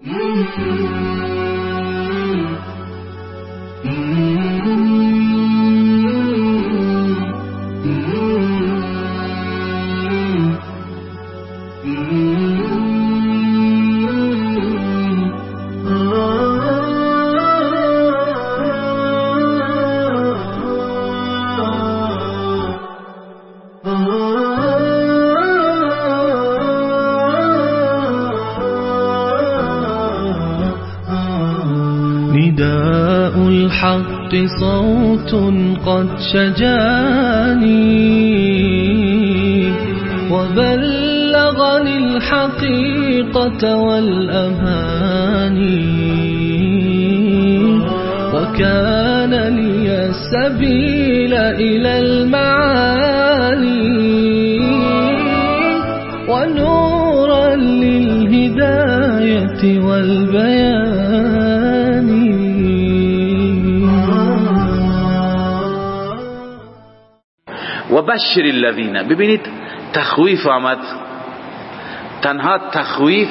نداء الحق صوت قد شجاني وبلغني الحقيقة والأماني وكان لي السبيل إلى المعالي ونورا للهداية والبيان. وبشر الذین، ببینید تخویف آمد، تنها تخویف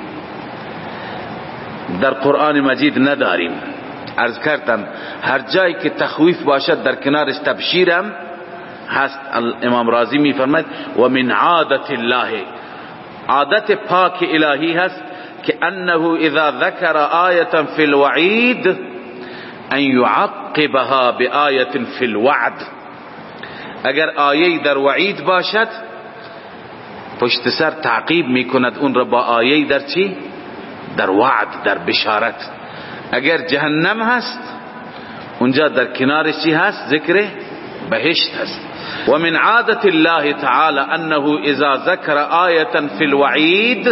در قرآن مجید نداریم. عرض کردم هر جایی که تخویف باشد در کنارش تبشیرم هست. امام رازی می فرماید و من عادت الله، عادت پاک الهی هست که انه اذا ذکر آیه فی الوعید ان یعقبها بآیه فی الوعد. اگر آیه در وعید باشد پشت سر تعقیب میکند اون را با آیه در چی؟ در وعد، در بشارت. اگر جهنم هست اونجا در کنارش چی هست؟ ذکر بهشت هست. و من عادت الله تعالی انه اذا ذکر آیه فی الوعید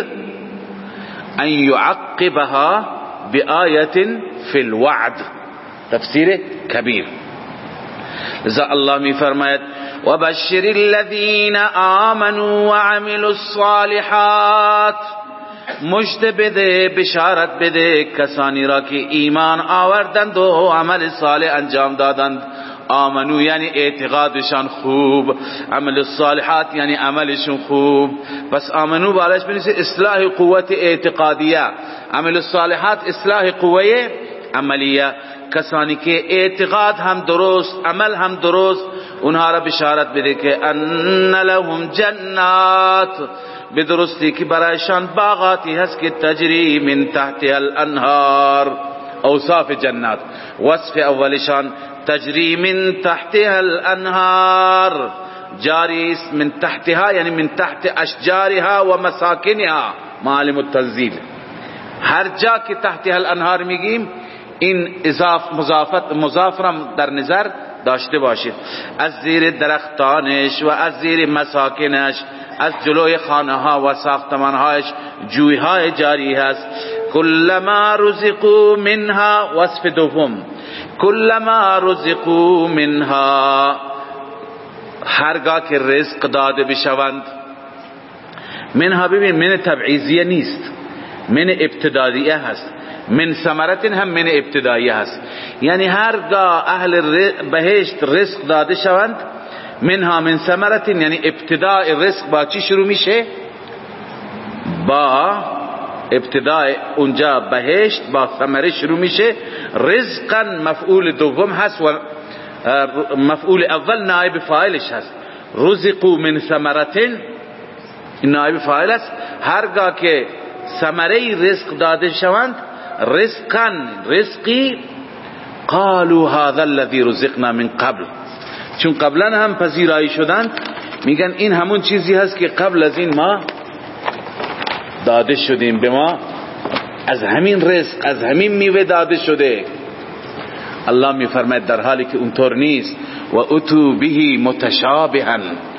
ان یعقبها بآیه فی الوعد. تفسیر کبیر. لذا الله می فرماید و بشر الذین آمنوا وعملوا الصالحات، مژده بده، بشارت بده کسانی را که ایمان آوردند و عمل صالح انجام دادند. آمنو یعنی اعتقادشان خوب، عمل الصالحات یعنی عملشون خوب. پس آمنو بالاش بنویسه اصلاح قوت اعتقادیه، عمل الصالحات اصلاح قوه عملیه. کسانی که اعتقاد هم درست، عمل هم درست، اونها را بشارت بده که ان لهم جنات، به درستی که برایشان باغاتی هست که تجری من تحتها الانهار. اوصاف جنات، وصف اولشان تجری من تحتها الانهار، جاری است من تحتها یعنی من تحت اشجارها و مساکنها. معالم التنزیل، هر جا که تحتها الانهار میگیم این مضافرم در نظر داشته باشید. از زیر درختانش و از زیر مساکنش، از جلوی خانه ها و ساختمان هایش جوی های جاری هست. کلما رزقوا منها، وصف دوم، کلما رزقوا منها، هرگاه که رزق داده بشوند. منها ببین من تبعیضیه نیست، من ابتداییه هست. من ثمرت هم من ابتداییه هست، یعنی هرگاه اهل بهشت رزق داده شوند. منها من ثمرت یعنی ابتدای رزق با چی شروع میشه؟ با ابتدای اونجا بهشت با ثمره شروع میشه. رزقا مفعول دوم هست و مفعول اول نائب فاعلش هست. رزقوا من ثمرت نائب فاعل است. هرگاه که ثمره رزق داده شوند، رزقا رزقی، قالوا هذا الذي رزقنا من قبل، چون قبلا هم پذیرایی شدند میگن این همون چیزی هست که قبل از این ما داده شدیم، به ما از همین رزق، از همین میوه داده شده. الله میفرماید در حالی که اونطور نیست، و اتوا به متشابها،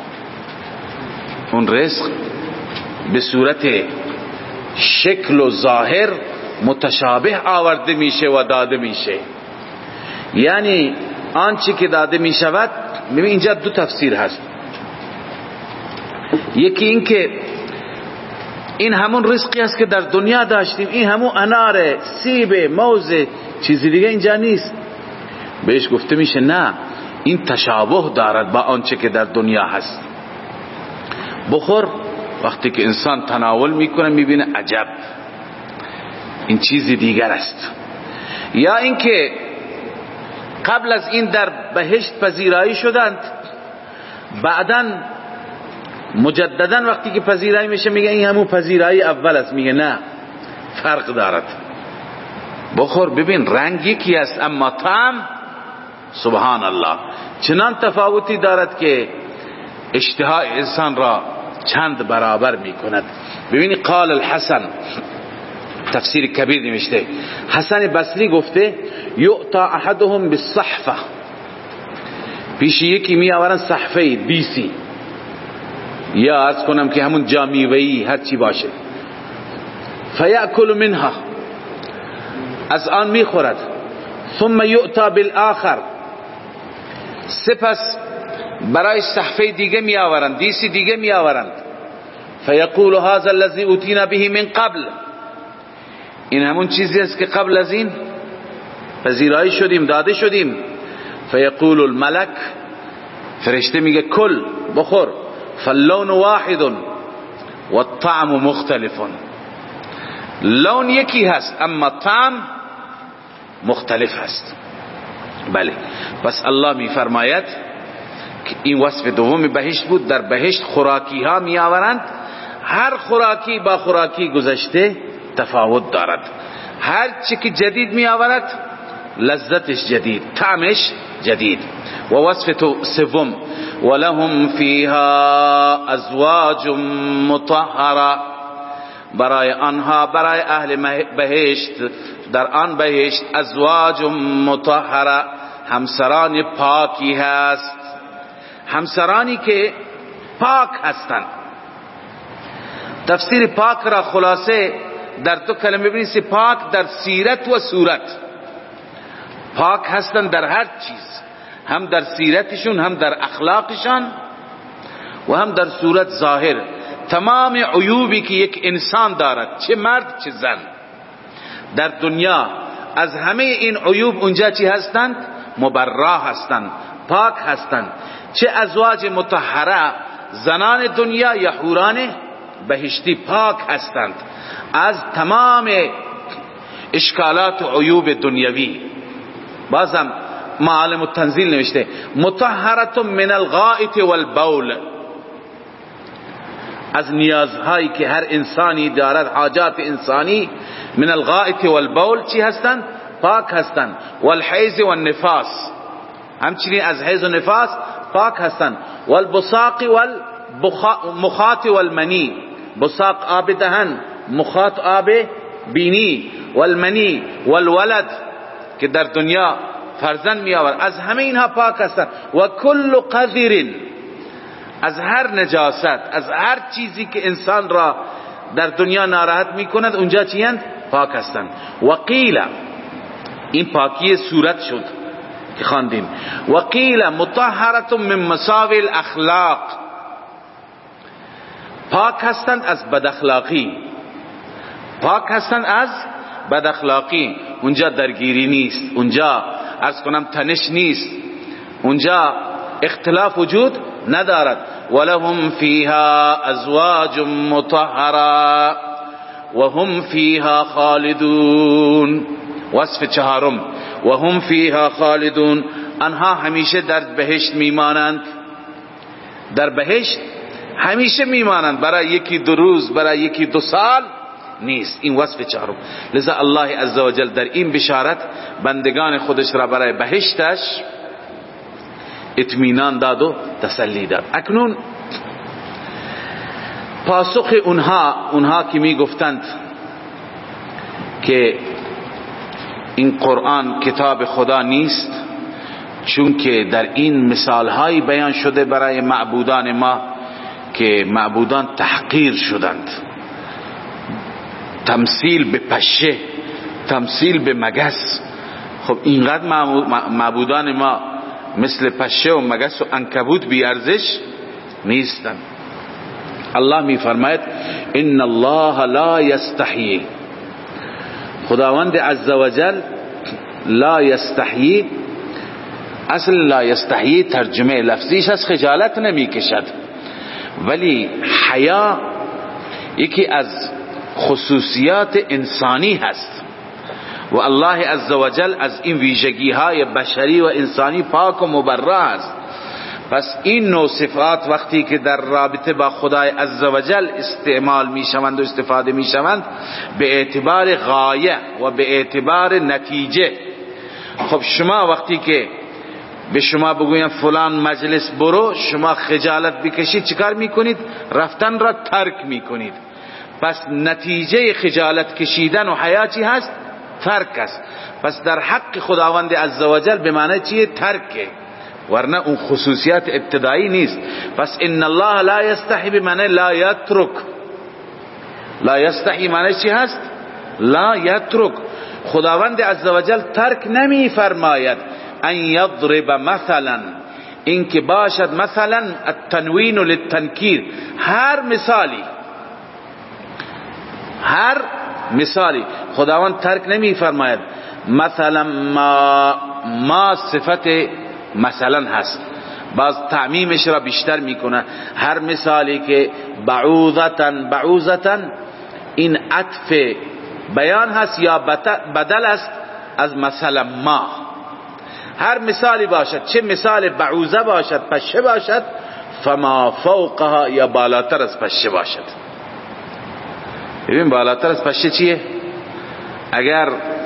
اون رزق به صورت شکل و ظاهر متشابه آورده میشه و داده میشه. یعنی آنچه که داده میشود، ببین اینجا دو تفسیر هست. یکی این که این همون رزقی است که در دنیا داشتیم، این همون انار، سیب، موز، چیزی دیگه اینجا نیست. بهش گفته میشه نه، این تشابه دارد با آنچه که در دنیا هست. بخور، وقتی که انسان تناول میکنه میبینه عجب، این چیزی دیگر است. یا اینکه قبل از این در بهشت پذیرایی شدند، بعداً مجددا وقتی که پذیرایی میشه میگه این همون پذیرایی اول است. میگه نه، فرق دارد. بخور ببین رنگ یکی است اما طعم سبحان الله چنان تفاوتی دارد که اشتهای انسان را چند برابر میکند. ببینی قال الحسن، تفسیر کبیر نوشته، حسن بصری گفته یؤتا احدهم بالصحفه، پیش یکی می آورن صحفه بیسی یا عرض کنم که همون جامیوهی هر چی باشه، فیأکل منها، از آن می خورد، ثم یؤتا بالآخر، سپس برای صحفه دیگه می آورند، دیسی دیگه می آورند، فیقول هذا الذي اوتینا به من قبل، این همون چیزی است که قبل از این پذیرایی شدیم داده شدیم. فیقول الملک، فرشته میگه کل بخور، فاللون واحد والطعم مختلف، لون یکی هست اما طعم مختلف هست. بله، پس الله میفرماید که این وصف دوم بهشت بود. در بهشت خوراکی ها می آورند، هر خوراکی با خوراکی گذشته تفاوت دارد، هر چی که جدید می آورد لذتش جدید، طعمش جدید. و وصف سوم ولهم فیها ازواج مطهره، برای آنها، برای اهل بهشت در آن بهشت ازواج مطهره، همسران پاکی هست، همسرانی که پاک هستند. تفسیر پاک را خلاصه در دو کلمه ببینید، پاک در سیرت و صورت، پاک هستند در هر چیز، هم در سیرتشون، هم در اخلاقشان و هم در صورت ظاهر. تمام عیوبی که یک انسان دارد، چه مرد چه زن، در دنیا از همه این عیوب اونجا چی هستند؟ مبرا هستند، پاک هستند. چه ازواج مطهره، زنان دنیا یا حوران بهشتی پاک هستند از تمام اشکالات و عیوب دنیوی. بازم معالم التنزیل نوشته مطهرة من الغائط والبول، از نیازهایی که هر انسانی دارد، حاجات انسانی، من الغائط والبول چی هستند؟ پاک هستند. والحیض والنفاس، همچنین از حیض و نفاس پاک هستند. والبصاق والمخاط والمنی، بصاق آب دهن، مخاط آب بینی، والمنی والولد که در دنیا فرزند می آورد، از همه اینها پاک هستند. و کل قذر، از هر نجاست، از هر چیزی که انسان را در دنیا ناراحت می کند اونجا چی هستند؟ پاک هستند. و قیل، این پاکی صورت شد که خواندیم، و قیل مطهرة من مساوی الاخلاق، پاک هستند از بد اخلاقی، پاک هستند از بد اخلاقی، اونجا درگیری نیست، اونجا عرض کنم تنش نیست، اونجا اختلاف وجود ندارد. ولهم فیها ازواج مطهره وهم فیها خالدون. وصف چهارم وهم فیها خالدون، آنها همیشه در بهشت میمانند، در بهشت همیشه میمانند، برای یکی دو روز، برای یکی دو سال نیست. این وصف چهارم. لذا الله عزوجل در این بشارت بندگان خودش را برای بهشتش اطمینان داد و تسلی داد. اکنون پاسخ اونها که می گفتند که این قرآن کتاب خدا نیست، چون که در این مثال هایی بیان شده برای معبودان ما که معبودان تحقیر شدند، تمثیل به پشه، تمثیل به مگس. خب اینقدر معبودان ما مثل پشه و مگس و عنکبوت بی ارزش نیستند. الله می فرماید ان الله لا یستحیی، خداوند عزوجل لا یستحیی، اصل لا یستحیی ترجمه لفظیش از خجالت نمی کشد، ولی حیا یکی از خصوصیات انسانی هست. و الله عزوجل از این ویژگی های بشری و انسانی پاک و مبرأ است. پس این نوع صفات وقتی که در رابطه با خدای عزوجل استعمال می شوند و استفاده می شوند به اعتبار غایه و به اعتبار نتیجه. خب شما وقتی که به شما بگویم فلان مجلس برو، شما خجالت بکشید چیکار میکنید؟ رفتن را ترک میکنید. پس نتیجه خجالت کشیدن و حیا چی هست؟ ترک است. پس در حق خداوند عزوجل به معنی چیه؟ ترکه، ورنه اون خصوصیات ابتدایی نیست. پس ان الله لا یستحی بمعنی لا یترک. لا یستحی معنی چی هست؟ لا یترک. خداوند عزوجل ترک نمی فرماید. ان یضرب مثلا، این که باشد مثلا التنوین للتنکیر، هر مثالی خداوند ترک نمی فرماید. مثلا ما صفت مثلا هست، باز تعمیمش را بیشتر میکنه. هر مثالی که بعوضتن این عطف بیان هست یا بدل است از مثلا ما. هر مثالی باشد، چه مثال بعوضه باشد، پشه باشد، فما فوقها یا بالاتر از پشه باشد. ببین بالاتر از پشه چیه؟ اگر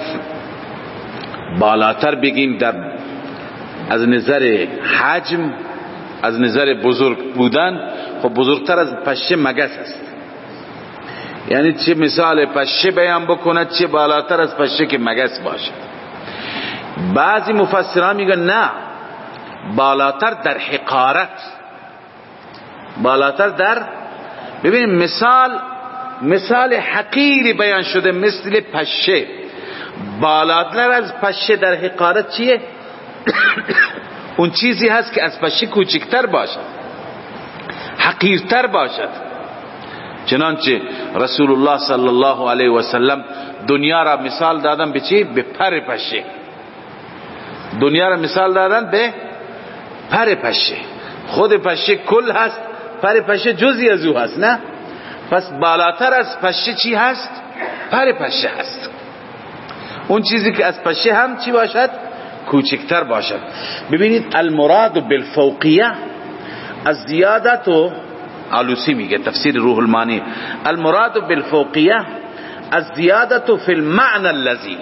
بالاتر بگیم در از نظر حجم، از نظر بزرگ بودن، خب بزرگتر از پشه مگس است. یعنی چه مثال پشه بیان بکند، چه بالاتر از پشه که مگس باشد. بعضی مفسران میگن نه، بالاتر در حقارت، بالاتر در، ببین مثال حقیری بیان شده مثل پشه. بالاتر از پشه در حقارت چیه؟ اون چیزی هست که از پشه کوچکتر باشد، حقیرتر باشد. چنانچه رسول الله صلی الله علیه و سلم دنیا را مثال دادن به چی؟ به پر پشه. دنیا را مثال دادن به پر پشه. خود پشه کل هست، پر پشه جزئی از او هست، نه؟ پس بالاتر از پشه چی هست؟ پر پشه هست. اون چیزی که از پشه هم چی باشد؟ کوچکتر باشد. ببینید المراد بالفوقیه از زیادت و علوسی میگه تفسیر روح المانی، المراد بالفوقیه از زیادت فی المعنى الذی،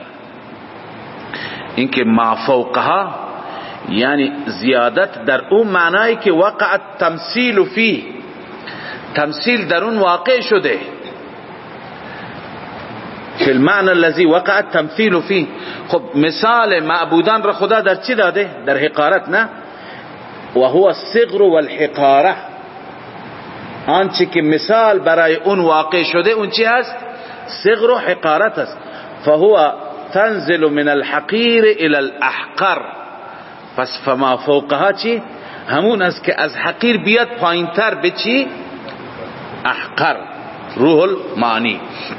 اینکه ما فوقها یعنی زیادت در اون معنایی که وقع التمثیل فی، تمثیل در اون واقع شده. فی المعنى الذی وقع التمثیل فی. خب مثال معبودان را خدا در چی داده؟ در حقارت، نه؟ و هو الصغر والحقاره، آنچه که مثال برای اون واقع شده اون چی هست؟ صغر و حقارت است. فهو تنزل من الحقیر الى الاحقر. پس فما فوقها چی؟ همون است که از حقیر بیاد پایینتر به چی؟ احقر. روح المانی.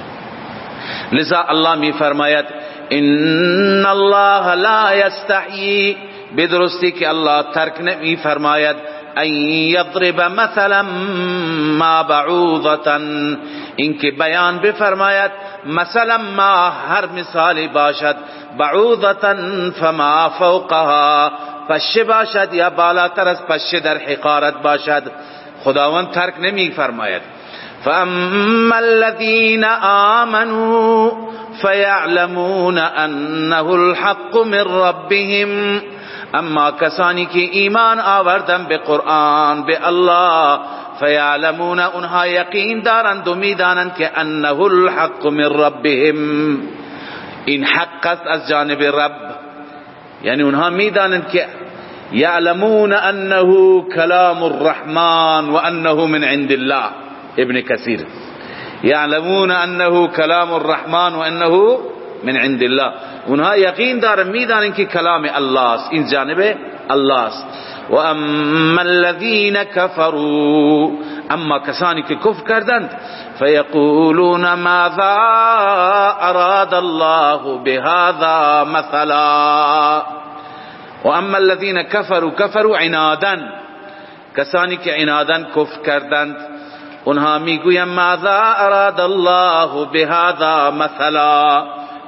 لذا الله می فرماید ان الله لا یستحیی، بدرستی که الله ترک نمی فرماید ان یضرب مثلا ما بعوضة، اینکه بیان بفرماید مثلا ما هر مثالی باشد، بعوضة فما فوقها پشه باشد یا بالاتر از پشه در حقارت باشد. خداوند ترک نمی فرماید. فاما الذين آمنوا فيعلمون انه الحق من ربهم، اما کسانی که ایمان آوردن به قرآن، به الله، فیعلمون اونها یقین دارند و میدانند که انه الحق من ربهم، این حق است از جانب رب. یعنی اونها میدانند که یعلمون انه کلام الرحمن و انه من عند الله. ابن کثیر یعلمون انه کلام الرحمن و انه من عند الله، اونها یقین دارن میدانن که کلام الله است، این جانب الله است. و اما الذين كفروا، اما کسانی که کفر کردند، فیقولون ماذا اراد الله بهذا مثلا. و اما الذين كفروا عنادا، کسانی که عنادا کفر کردند اونها میگوین ماذا اراد الله بهذا مثلا،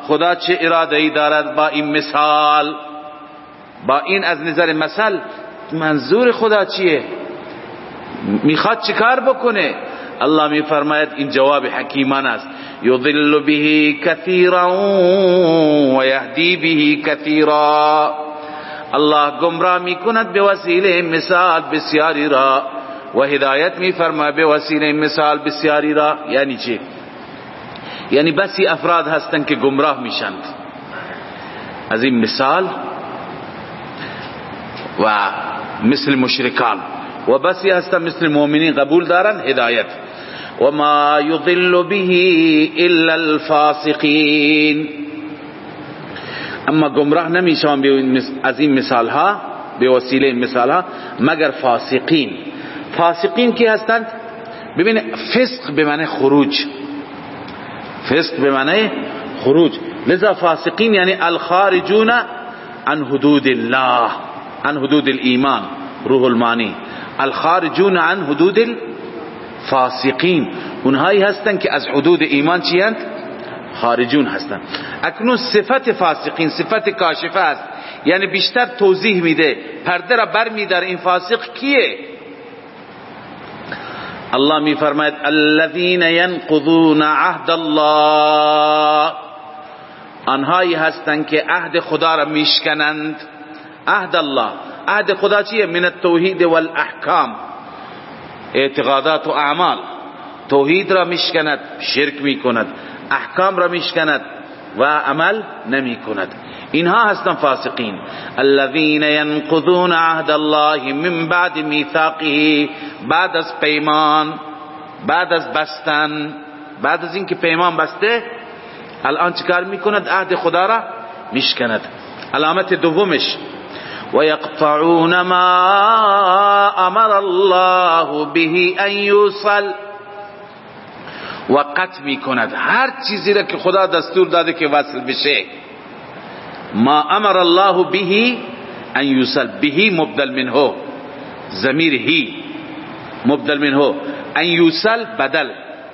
خدا چه اراده ای دارد با این مثال، با این از نظر مثل منظور خدا چیه، میخواد چیکار بکنه؟ الله میفرماید این جواب حکیمان است، یضل به کثیرا و یهدی به کثیرا. الله گمراه میکند به وسیله مثال بسیاری را و هدایت میفرماید به وسیله مثال بسیاری را. یعنی چی؟ یعنی بسی افراد هستن که گمراه میشند از این مثال و مثل مشرکان، و بسی هستن مثل مؤمنین قبول دارن هدایت. و ما یضل به الا الفاسقین. اما گمراه نمیشن از این مثال ها به وسیله این مثال ها مگر فاسقین. فاسقین کی هستند؟ ببین فسق به معنی خروج، فسق به معنی خروج، لذا فاسقین یعنی الخارجون عن حدود الله، عن حدود الایمان، روح المانی. الخارجون عن حدود الفاسقین اونهایی هستند که از حدود ایمان چی هستند؟ خارجون هستند. اکنون صفت فاسقین صفت کاشفه است، یعنی بیشتر توضیح میده، پرده را بر میداره این فاسق کیه. الله می فرماید الذين ينقضون عهد الله، آنهایی هستند که عهد خدا را میشکنند. عهد الله، عهد خدا چیه؟ من التوحید والاحکام، اعتقادات و اعمال. توحید را میشکند، شرک میکند، احکام را میشکند و عمل نمیکند. اینها هستن فاسقین. الذين ينقضون عهد الله من بعد میثاقه، بعد از پیمان، بعد از بستن، بعد از اینکه پیمان بسته الان چیکار میکند؟ عهد خدا را میشکند. علامت دومش و یقطعون ما امر الله به ان یوصل، و قطع میکند هر چیزی را که خدا دستور داده که وصل بشه. ما امر الله به ان یوصل، به مبدل منه، ضمیر هی مبدل منه، ان یوصل بدل.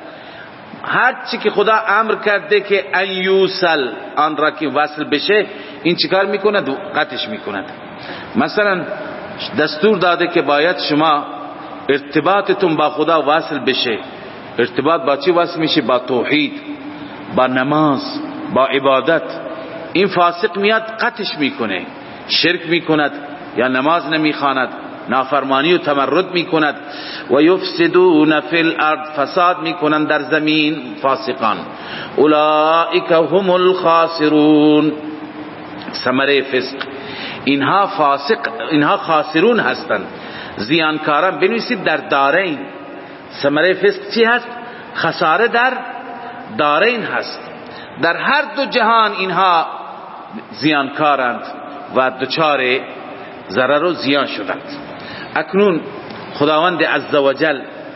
هر چی که خدا امر کرده که ان یوصل، آن را که وصل بشه، این چیکار میکند؟ قطعش میکند. مثلا دستور داده که باید شما ارتباطتون با خدا وصل بشه. ارتباط با چی وصل میشه؟ با توحید، با نماز، با عبادت. این فاسق میاد قطعش میکنه، شرک میکند یا نماز نمیخواند، نافرمانی و تمرد میکند. و یفسدون فی الارض، فساد میکنند در زمین. فاسقان اولئک هم الخاسرون، ثمره فسق. اینها فاسق، اینها خاسرون هستند، زیانکاران. بنویسید در دارین. ثمره فسق چی هست؟ خساره در دارین هست. در هر دو جهان اینها زیانکارند و دچار ضرر و زیان شدند. اکنون خداوند عزوجل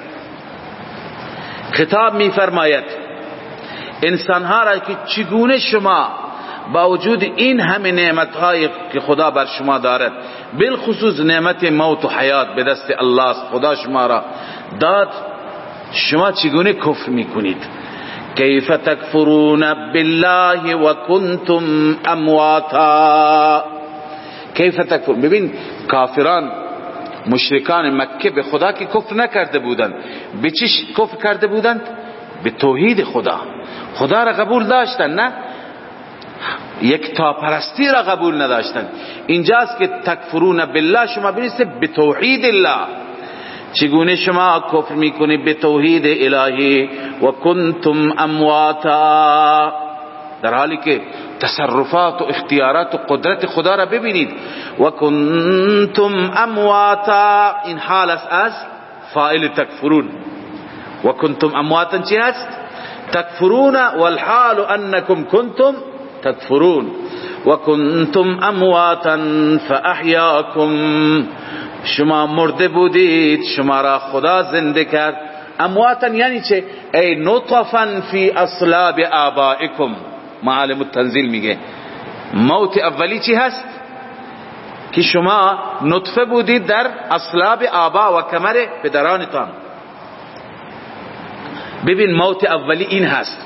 خطاب می فرماید انسانها را که چگونه شما با وجود این همه نعمت‌هایی که خدا بر شما دارد، بالخصوص نعمت موت و حیات به دست الله است، خدا شما را داد، شما چگونه کفر میکنید؟ کیف تکفرون بالله و کنتم امواتا. کیف تکفرون، ببین کافران مشرکان مکه به خدا که کفر نکرده بودند، به چی کفر کرده بودند؟ به توحید خدا. خدا را قبول داشتن، نه یک تا پرستی را قبول نداشتن. اینجاست که تکفرون بالله، شما بنویسید به توحید الله. چگونه شما کفر میکنید به توحید الهی؟ و کنتم امواتا، در حالی که تصرفات و اختیارات و قدرت خدا را ببینید. و کنتم امواتا، این حال است از فاعل تکفرون. و کنتم امواتا چی هست؟ تکفرون والحال انکم کنتم تکفرون. و کنتم امواتا فاحیاکم، شما مرده بودید، شما را خدا زنده کرد. امواتا یعنی چه؟ ای نطفا فی اصلاب آبائکم. معالم التنزیل میگه موت اولی چی هست؟ که شما نطفه بودید در اصلاب آبا و کمر پدرانتان. ببین موت اولی این هست.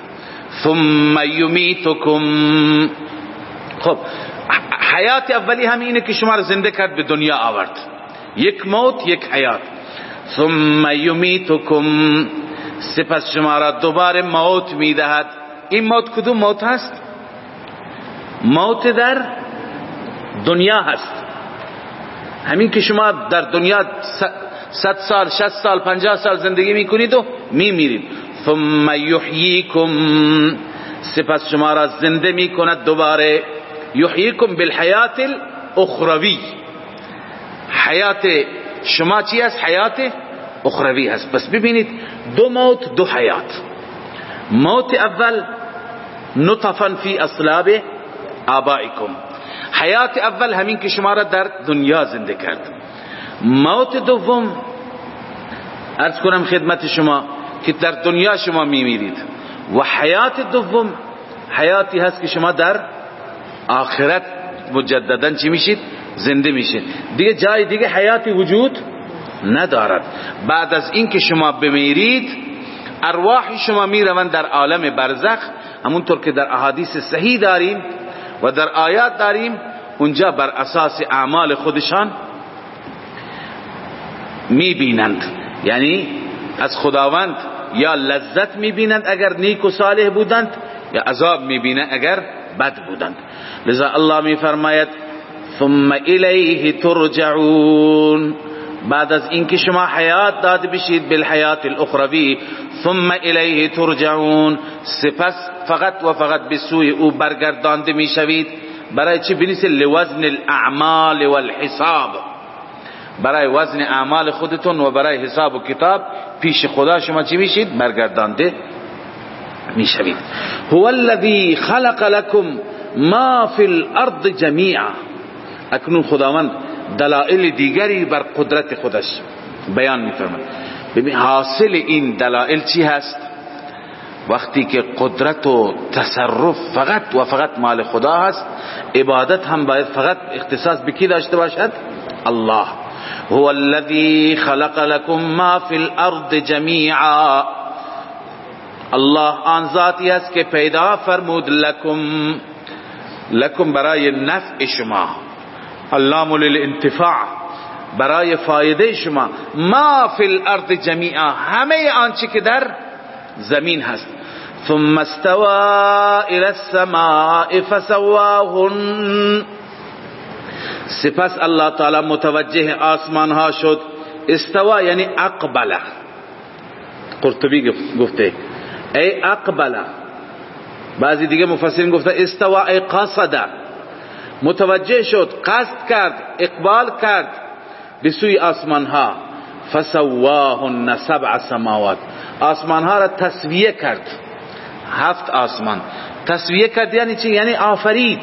ثم یمیتکم. خب حیات اولی همینه که شما رو زنده کرد به دنیا آورد، یک موت یک حیات. ثم یمیتکم، سپس شما را دوباره موت میدهد. این موت کدوم موت هست؟ موت در دنیا هست، همین که شما در دنیا 100 سال 60 سال 50 سال زندگی میکنید و میمیرید. ثم یحییکم، سپس شما را زنده میکند دوباره. یحییکم بالحیات الاخروی، حیات شما چی است؟ حیات اخروی هست. پس ببینید دو موت دو حیات. موت اول نطفا فی اصلاب آبائکم، حیات اول همین که شما را در دنیا زنده کرد. موت دوم عرض کنم خدمت شما که در دنیا شما میمیرید و حیات دوم حیاتی هست که شما در آخرت مجددا چی میشید؟ زنده میشید. دیگه جای دیگه حیاتی وجود ندارد. بعد از این که شما بمیرید ارواح شما میروند در عالم برزخ، همونطور که در احادیث صحیح داریم و در آیات داریم. اونجا بر اساس اعمال خودشان میبینند، یعنی از خداوند یا لذت میبینند اگر نیک و صالح بودند، یا عذاب میبینند اگر بد بودند. لذا الله میفرماید ثم الیه ترجعون، بعد از اینکه شما حیات داده بشید بالحیات الاخروی، ثم الیه ترجعون، سپس فقط و فقط به سوی او برگردانده میشوید. برای چی؟ بنویسید لوزن الاعمال والحساب، برای وزن اعمال خودتون و برای حساب و کتاب پیش خدا شما چی میشید؟ برگردانده میشوید. هو الذی خلق لكم ما فی الارض جمیعا. اکنون خداوند دلائل دیگری بر قدرت خودش بیان میفرماید. ببین حاصل این دلائل چی هست؟ وقتی که قدرت و تصرف فقط و فقط مال خدا هست، عبادت هم باید فقط اختصاص به کی داشته باشد؟ الله. هو الذی خلق لكم ما فی الارض جمیعا، الله آن ذاتی است که پیدا فرمود لکم برای نفع شما، اللام للانتفاع، برای فایده شما، ما فی الارض جمیعا، همه آنچه که در زمین هست. ثم استوى الى السماء فسواهن، سپس الله تعالی متوجه آسمان ها شد. استوا یعنی اقبله، قرطبی گفته ای اقبله، بعضی دیگه مفسرین گفته استوا ای قصده، متوجه شد، قصد کرد، اقبال کرد به سوی آسمان ها. فسواهن 7 سماوات، آسمان ها را تسویه کرد، 7 آسمان تسویه کرد. یعنی چی؟ یعنی آفرید.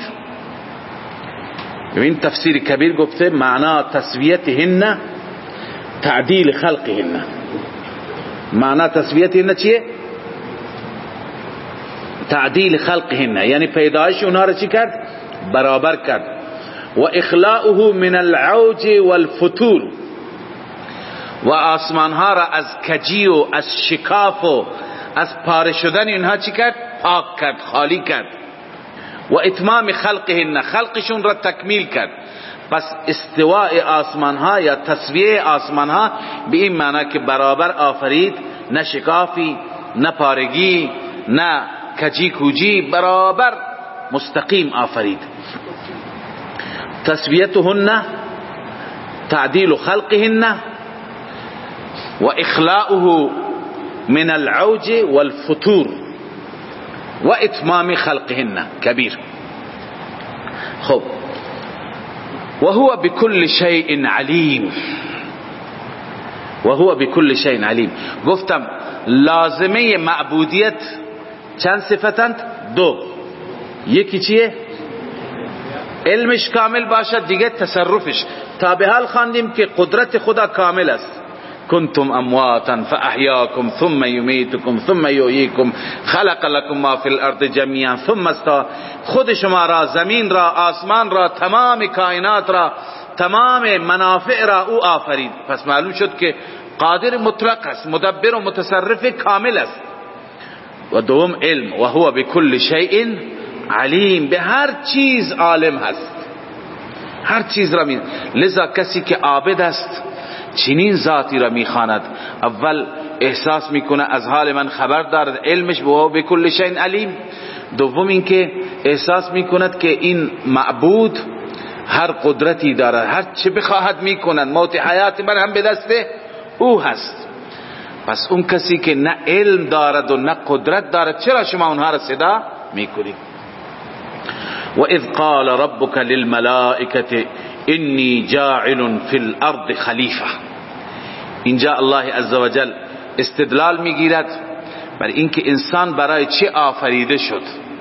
این تفسیر کبیر گفته معنا تسویتهن تعدیل خلقهن. معنا تسویتهن چیه؟ تعدیل خلقهن، یعنی پیدایش اونها را چی کرد؟ برابر کرد. و اخلاؤه من العوج والفتور، و آسمان ها را از کجی و از شکاف و از پاره شدن اینها چی کرد؟ پاک کرد، خالی کرد. و اتمام خلقهن، خلقشون را تکمیل کرد. پس استواء آسمان ها یا تسویه آسمان ها به این معنی که برابر آفرید، نه شکافی، نه پارگی، نه کجی کوجی، برابر مستقیم آفرید. تسویتهن تعدیل خلقهن و اخلاؤه من العوج والفتور و اتمام خلقهن کبیر. خب و هو بكل شیء علیم، و هو بكل شیء علیم. گفتم لازمه معبودیت چند صفتند؟ 2. یکی چیه؟ علمش کامل باشد، دیگه تصرفش. تا به حال خواندیم که قدرت خدا کامل است. کنتم امواتا فاحیاکم ثم یمیتکم ثم یحییکم خلق لكم ما فی الارض جمیعا ثم استوى. خود شما را، زمین را، آسمان را، تمام کائنات را، تمام منافع را او آفرید. پس معلوم شد که قادر مطلق است، مدبر و متصرف کامل است. و دوم علم و هو بكل شیء علیم، به هر چیز عالم هست، هر چیز را می. لذا کسی که عابد است چنین ذاتی را میخواند، اول احساس میکنه از حال من خبر دارد، علمش و هو بكل شیء علیم. دوم اینکه احساس میکند که این معبود هر قدرتی دارد، هر چه بخواهد میکند، موت حیات من هم به دست او هست. پس اون کسی که نه علم دارد و نه قدرت دارد، چرا شما اونها را صدا میکنید؟ و اذ قال ربک للملائکه انی جاعل فی الارض خلیفه. اینجا الله عزوجل استدلال میگیرد بر اینکه انسان برای چه آفریده شد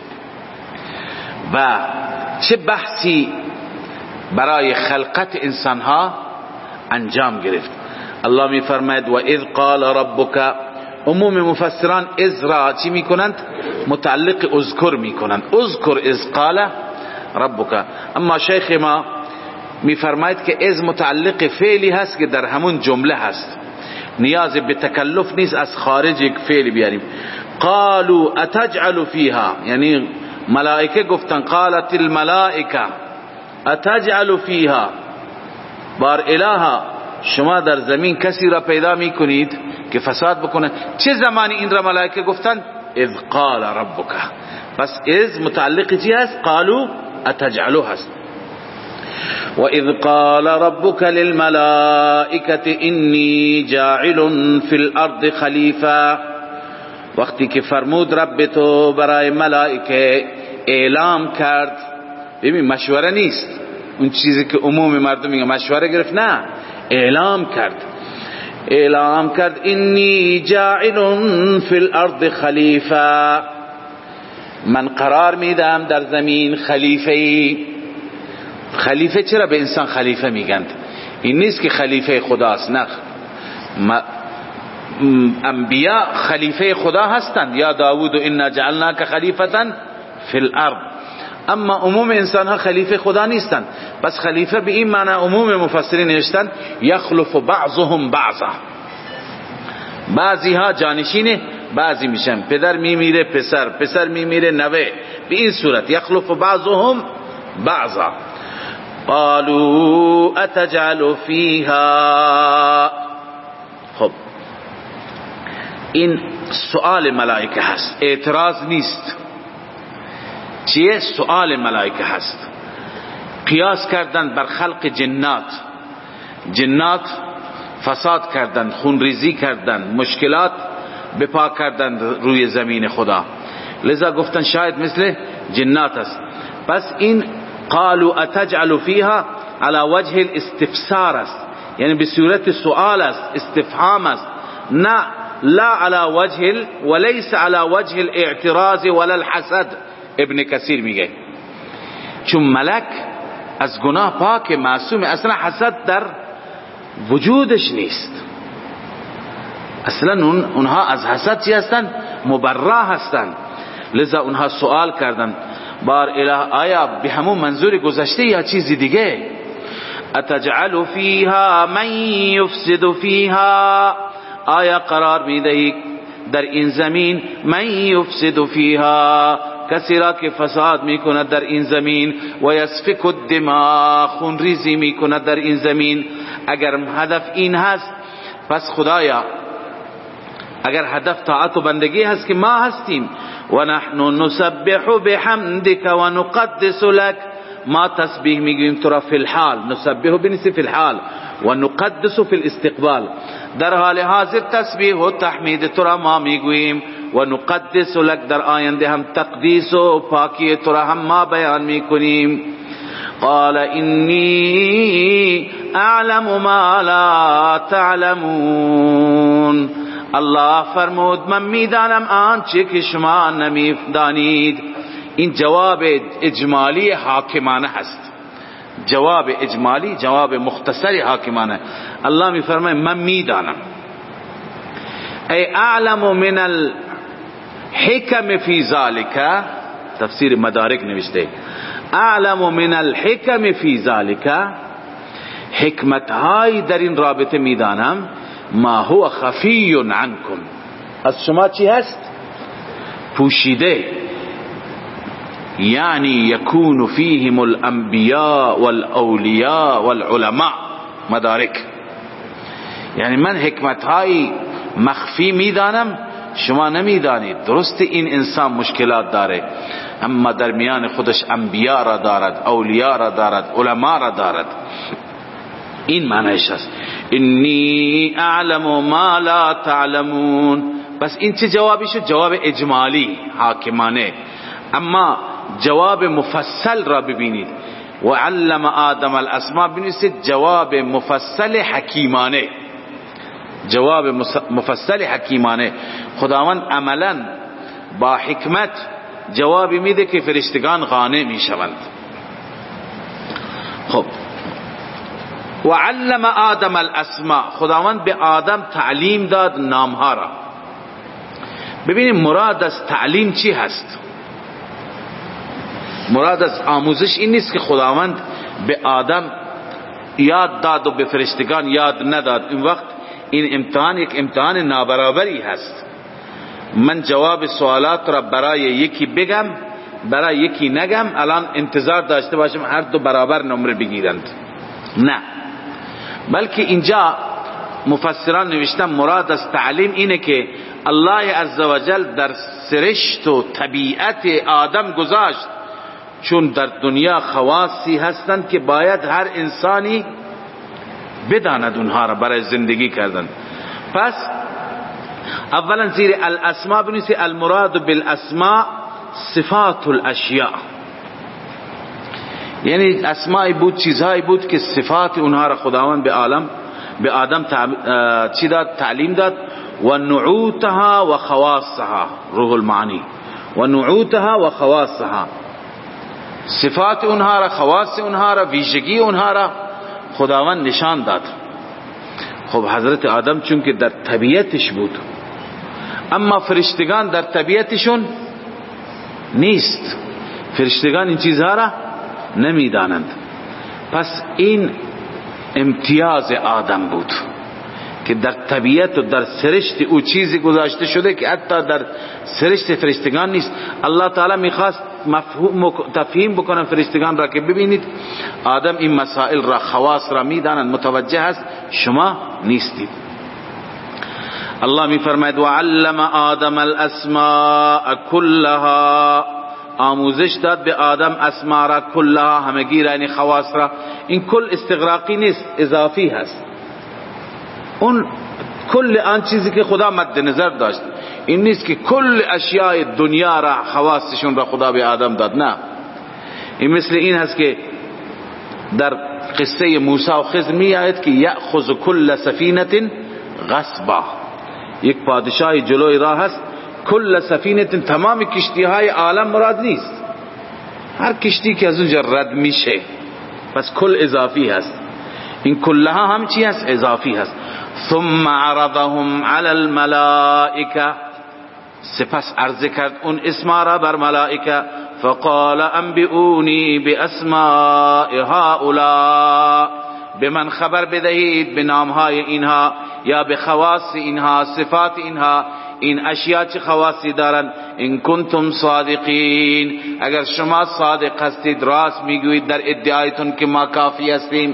و چه بحثی برای خلقت انسانها انجام گرفت. الله می فرماید و اذ قال ربک، عموم مفسران اذ را چی می کنند؟ متعلق اذکر می کنند، اذکر اذ قال ربک. اما شیخ ما می فرماید که اذ متعلق فعلی هست که در همون جمله هست، نیاز به تکلف نیست از خارج یک فعل بیاریم. قالوا اتجعل فیها، یعنی ملائکه گفتن، قالت الملائکه اتجعل فیها، بار الها شما در زمین کسی را پیدا می کنید که فساد بکنه. چه زمانی این را ملائکه گفتن؟ اذ قال ربک. پس اذ متعلق چی هست؟ قالوا اتجعلو هست. و اذ قال ربک للملائکه انی جاعل فی الارض خلیفه، وقتی که فرمود رب تو برای ملائکه اعلام کرد، ببین مشوره نیست، اون چیزی که عموم مردم میگن مشوره گرفت، نه، اعلام کرد انی جاعل فی الارض خلیفه، من قرار میدم در زمین خلیفه. خلیفه چرا به انسان خلیفه میگند؟ این نیست که خلیفه خداست، نه، انبیاء خلیفه خدا هستند، یا داوود انا جعلناک خلیفة فی الارض. اما عموم انسان ها خلیفه خدا نیستند. پس خلیفه به این معنی عموم مفسرین نوشتن یخلف بعضهم بعضا، بعضی ها جانشین بعضی میشن، پدر میمیره پسر، پسر میمیره نوه، به این صورت یخلف بعضهم بعضا. قالوا اتجعل فیها. خب این سؤال ملائکه هست، اعتراض نیست. چیه؟ سؤال ملائکه هست. قیاس کردن بر خلق جنات، جنات فساد کردن، خونریزی کردن، مشکلات بپا کردن روی زمین خدا، لذا گفتن شاید مثل جنات است. پس این قالوا اتجعل فیها على وجه الاستفسار است، یعنی به صورت سؤال است، استفهام است، نه لا على وجه وليس على وجه الاعتراض ولا الحسد. ابن کثیر میگه چون ملک از گناه پاک معصوم، اصلا حسد در وجودش نیست، اصلا اونها از حسد چی هستن؟ مبرا هستن. لذا اونها سوال کردن بار اله آیا به همون منظور گذشته یا چیزی دیگه؟ اتجعل فیها من یفسد فیها، آیا قرار میدهی در این زمین من یفسد فیها، کسی را که فساد میکند در این زمین، و یسفک الدماء، خونریزی میکند در این زمین. اگر هدف این هست، پس خدایا اگر هدف طاعت و بندگی هست که ما هستیم، و نحن نسبح بحمدک و نقدس لك، ما تسبیح میگویم تو را فی الحال، نسبح بنسی فی الحال و نقدس فی الاستقبال، در حال حاضر تسبیح و تحمید تو را ما میگوییم، و نقدس لك، در آینده هم تقدیس و پاکی تو را هم ما بیان میکنیم. قال انی اعلم ما لا تعلمون، الله فرمود من میدانم آنچه که شما نمیدانید. این جواب اجمالی حاکمانه هست، جواب اجمالی، جواب مختصری حاکمانه. الله میفرماید من میدانم، ای اعلم من الحکم فی ذالک، تفسیر مدارک نوشته اعلم من الحکم فی ذالک، حکمت های در این رابطه میدانم، ما هو خفی عنکم، از شما چی هست؟ پوشیده، یعنی یکون فیهم الانبیاء والاولیاء والعلماء مدارک. یعنی من حکمتهای مخفی میدانم شما نمیدانید. درست این انسان مشکلات داره اما در میان خودش انبیاء را دارد، اولیاء را دارد، علماء را دارد. این معنیش است انی اعلم ما لا تعلمون. بس این چه جوابی شد؟ جواب اجمالی حاکمانه. اما جواب مفصل را ببینید، وعلم آدم الاسماء، بنویسید جواب مفصل حکیمانه. جواب مفصل حکیمانه. خداوند عملا با حکمت جوابی میده که فرشتگان قانع میشوند. خب وعلم آدم الاسماء، خداوند به آدم تعلیم داد نامها را. ببینیم مراد از تعلیم چی هست. مراد از آموزش این نیست که خداوند به آدم یاد داد و به فرشتگان یاد نداد. این وقت این امتحان یک امتحان نابرابری هست. من جواب سوالات را برای یکی بگم برای یکی نگم، الان انتظار داشته باشم هر دو برابر نمره بگیرند. نه، بلکه اینجا مفسران نوشتن مراد از تعلیم اینه که الله عزوجل در سرشت و طبیعت آدم گذاشت، چون در دنیا خواصی هستند که باید هر انسانی بداند اونها را برای زندگی کردن. پس اولا زیر الاسماء بنویسی المراد بالاسماء صفات الاشیاء، یعنی اسماء بود، چیزهایی بود که صفات اونها را خداوند به آدم چی داد؟ تعلیم داد. و نعوتها و خواصها، روح المعانی، و نعوتها و خواصها، صفات اونها را، خواص اونها را، ویژگی اونها را خداوند نشان داد. خب حضرت آدم چون که در طبیعتش بود، اما فرشتگان در طبیعتشون نیست، فرشتگان این چیزها را نمیدانند. پس این امتیاز آدم بود که در طبیعت و در سرشت او چیزی گذاشته شده که حتی در سرشت فرشتگان نیست. الله تعالی میخواست تفهیم بکنن فرشتگان را که ببینید آدم این مسائل را، خواص را میدانند، متوجه است، شما نیستید. الله میفرماید وعلم آدم الاسماء كلها، آموزش داد به آدم اسماء را کلها، همگی را، یعنی خواص را. این کل استغراقی نیست، اضافی هست. اون کل آن چیزی که خدا مد نظر داشت، این نیست که کل اشیاء دنیا را، خواصشون را خدا به آدم داد. نه، این مثل این هست که در قصه موسی و خضر می آید که یأخذ کل سفینه غصبا، یک پادشاهی جلوی راه هست، کل سفینه، تمام کشتی های عالم مراد نیست، هر کشتی که از اونجا رد میشه. پس کل اضافی هست، این کلها هم چی هست؟ اضافی هست. ثم عرضهم علی الملائکه، سپس عرض کرد اون اسما را بر ملائکه. فقال انبئونی باسماء هؤلاء، به من خبر بدهید به نامهای اینها یا به خواص اینها، صفات اینها، این اشیاء چه خواصی دارن. ان کنتم صادقین، اگر شما صادق هستید، راست میگویید در ادعایتون که ما کافی هستیم.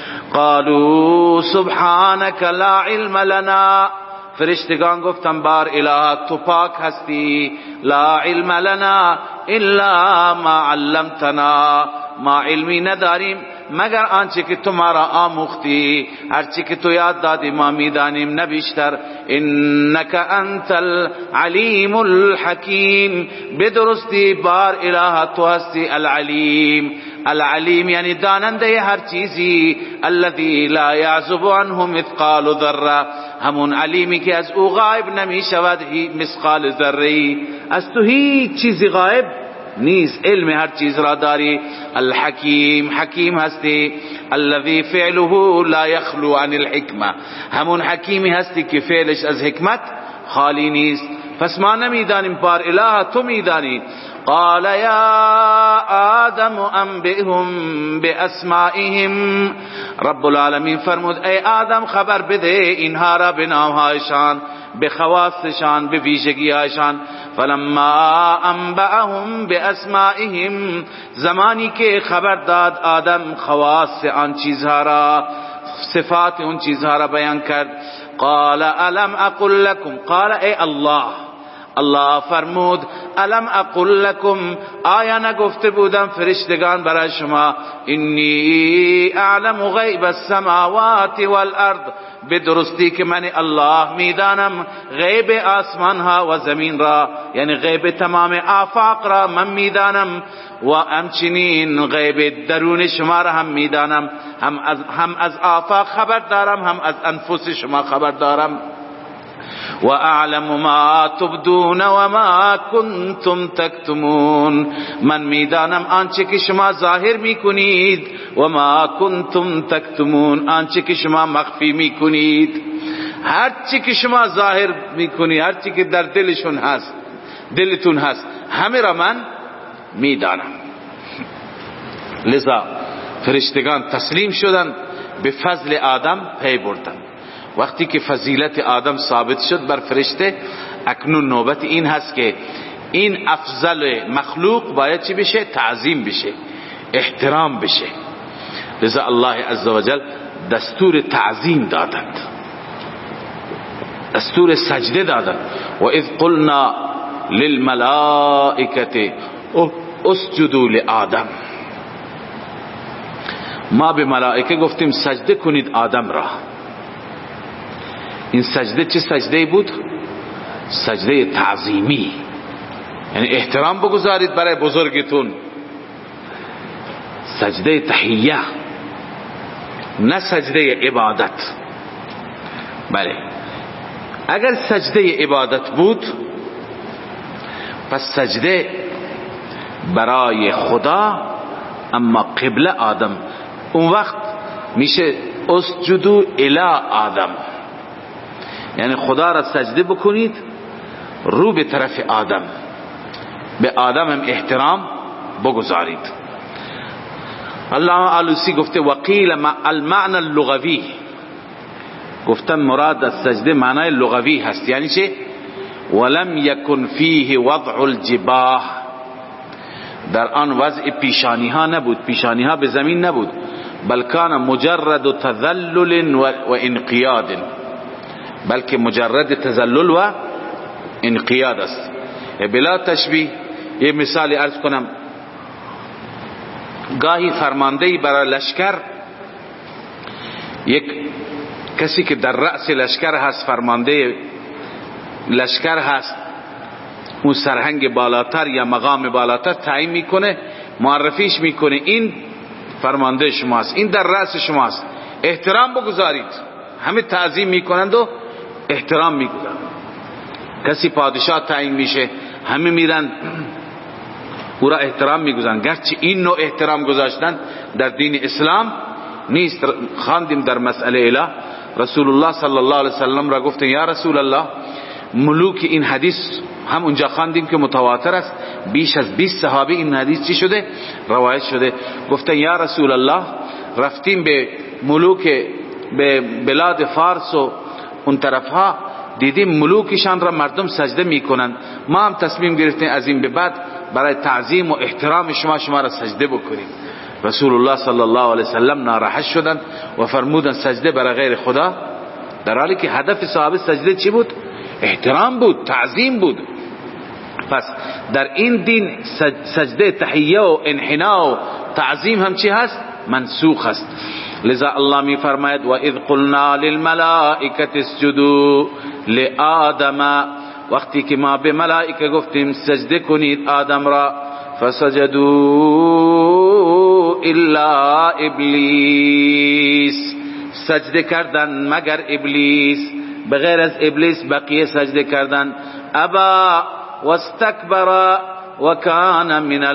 قالوا سبحانك لا علم لنا، فرشتگان گفتن بار اله تو پاک هستی، لا علم لنا الا ما علمتنا، ما علمی نداریم مگر آنچه که تو ما را آموختی، هرچی که تو یاد دادی ما میدانیم نه بیشتر. انک انت العلیم الحکیم، بدرستی بار اله تو هستی العلیم. العلیم یعنی داننده هر چیزی، الذی لا یعزب عنه مثقال ذره، همون علیمی که از او غایب نمی شود مثقال ذره، از تو هیچ چیزی غایب نیست، علم هر چیز را داری. الحکیم، حکیم هستی. الذی فعله لا یخلو عن الحکمه، همون حکیمی هستی که فعلش از حکمت خالی نیست. پس ما نمیدانیم، بار اله تو میدانی. قال یا آدم انبئهم باسمائهم، رب العالمین فرمود ای آدم خبر بده اینها را به نامهایشان، به خواصشان، به ویژگیهایشان. فلما انبأهم باسمائهم، زمانی که خبر داد آدم خواص آن چیزها را، صفات اون چیزها را بیان کرد، قال الم اقل لكم، قال ای الله فرمود الم اقل لكم، آیا نگفته بودم فرشتگان برای شما انی اعلم غیب السماوات والارض، به درستی که من الله میدانم غیب آسمان ها و زمین را، یعنی غیب تمام آفاق را من میدانم و همچنین غیب درون شما را هم میدانم، هم از آفاق خبر دارم، هم از انفس شما خبر دارم. و اعلم ما تبدون و ما کنتم تکتمون، من میدانم آنچه که شما ظاهر میکنید و ما کنتم تکتمون، آنچه که شما مخفی میکنید. هر چی که شما ظاهر میکنید، هر چی که در دلتون هست، همه را من میدانم. لذا فرشتگان تسلیم شدند، به فضل آدم پی بردند. وقتی که فضیلت آدم ثابت شد بر فرشته، اکنون نوبت این هست که این افضل مخلوق باید چی بشه؟ تعظیم بشه، احترام بشه. لذا الله عزوجل دستور تعظیم دادند، دستور سجده دادند. و اذ قلنا للملائکه اسجدوا لآدم، ما به ملائکه گفتیم سجده کنید آدم را. این سجده چه سجده بود؟ سجده تعظیمی، یعنی احترام بگذارید برای بزرگتون. سجده تحیه، نه سجده عبادت. بله، اگر سجده عبادت بود پس سجده برای خدا، اما قبله آدم، اون وقت میشه اسجدوا الی آدم، یعنی خدا را سجده بکنید رو به طرف آدم، به آدم هم احترام بگذارید. الله آلوسی گفته وقیل المعنى اللغوی، گفتن مراد از سجده معنای لغوی هست، یعنی چه؟ ولم یکن فیه وضع الجباه، در آن وضع پیشانی ها نبود، پیشانی ها به زمین نبود، بل کان مجرد تذلل و انقیاد، بلکه مجرد تذلل و انقیاد است. بلا تشبیه یه مثال عرض کنم، گاهی فرماندهی برای لشکر، یک کسی که در رأس لشکر هست، فرمانده لشکر هست، اون سرهنگ بالاتر یا مقام بالاتر تعیین میکنه، معرفیش میکنه این فرمانده شماست، این در رأس شماست، احترام بگذارید. همه تعظیم میکنند و احترام میگذارند. کسی پادشاه تعیین میشه، همه میرن او را احترام میگذارند، گرچه این نوع احترام گذاشتن در دین اسلام نیست. خواندیم در مسئله اله، رسول الله صلی الله علیه وسلم را گفتن یا رسول الله، ملوک این حدیث هم اونجا خواندیم که متواتر است، بیش از 20 صحابی این حدیث چی شده؟ روایت شده. گفتن یا رسول الله، رفتیم به ملوک به بلاد فارس و اون طرفها، دیدیم ملوکشان را مردم سجده میکنند، ما هم تصمیم گرفتیم از این به بعد برای تعظیم و احترام شما را سجده بکنیم. رسول الله صلی الله علیه وسلم ناراحت شدند و فرمودند سجده برای غیر خدا، در حالی که هدف صحابه سجده چی بود؟ احترام بود، تعظیم بود. پس در این دین سجده تحیه و انحنا و تعظیم هم چی هست؟ منسوخ هست. لذا الله می فرماید و اذ قلنا للملائکه اسجدوا لآدم، وقتی که ما به ملائکه گفتیم سجده کنید آدم را، فسجدوا الا ابلیس، سجده کردن مگر ابلیس، بغیر از ابلیس بقیه سجده کردن. ابا واستكبر وكان من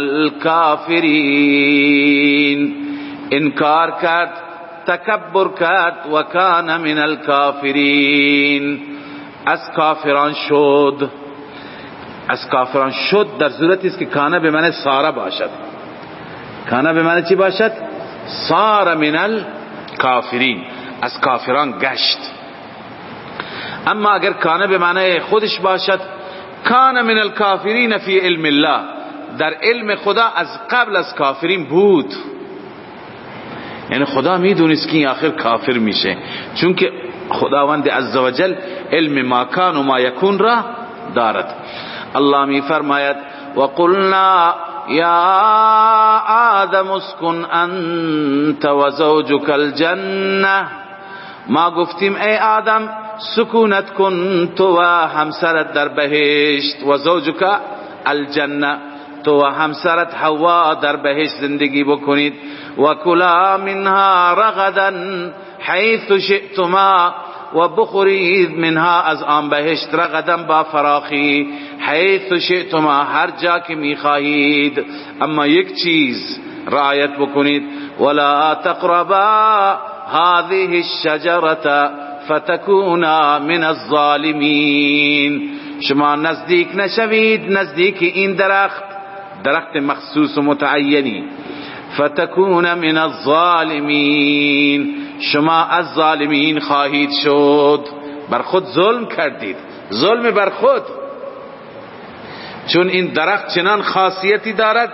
الكافرین، انکار کرد، تکبر کرد، وكان من الكافرین، از کافران شد. از کافران شد در صورتی است که کانه به معنی ساره باشد. کانه به معنی چی باشد؟ سار من الکافرین، از کافران گشت. اما اگر کانه به معنی خودش باشد، کان من الکافرین فی علم الله، در علم خدا از قبل از کافرین بود. یعنی خدا میدونست که این آخر کافر میشه، چون که خداوند عزوجل علم ما کان و ما یکون را دارد. الله می فرماید و قلنا یا آدم اسکن انت و زوجک الجنه، ما گفتیم ای آدم سکونت کن تو و همسرت در بهشت، و زوجک الجنه، تو و همسرت حوا در بهشت زندگی بکنید. و کلا منها رغدا حیث شئتما، و بخورید منها از آن بهشت رغدا با فراخی، حیث شئتما هر جا که میخواهید، اما یک چیز رعایت بکنید، ولا تقربا هذه الشجرة فتكونا من الظالمین، شما نزدیک نشوید نزدیک این درخت مخصوص و متعینی، فتكون من الظالمین، شما از ظالمین خواهید شد. بر خود ظلم کردید، ظلم بر خود، چون این درخت چنان خاصیتی دارد